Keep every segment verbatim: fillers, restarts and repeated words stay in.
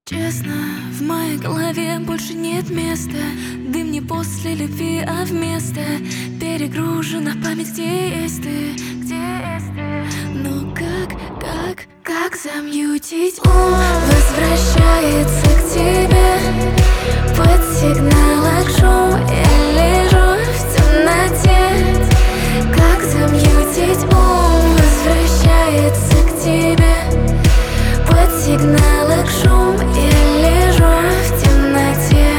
Честно, в моей голове больше нет места. Дым не после любви, а вместо. Перегружена память, где есть ты, где есть ты. Но как, как, как замьютить ум? Возвращается к тебе под сигналок шум. Я лежу в темноте. Как замьютить ум? Возвращается к тебе под сигналок шум. Я лежу в темноте.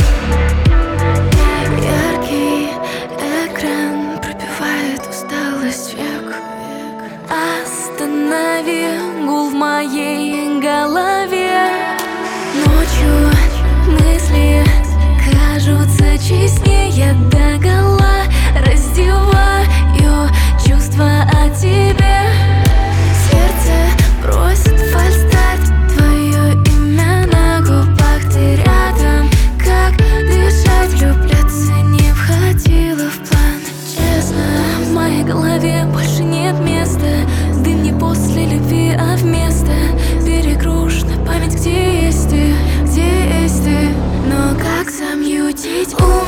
Яркий экран пробивает усталость век. Останови гул в моей голове. Ночью мысли кажутся честнее догола. Раздеваю чувства о тебе. Сердце просит фальстарт. Твое имя на губах, ты рядом. Как дышать, влюбляться не входило в план. Честно, в моей голове больше нет места. Дым не после любви, а вместо. Перегружена память, где есть ты, где есть ты. Но как замьютить ум?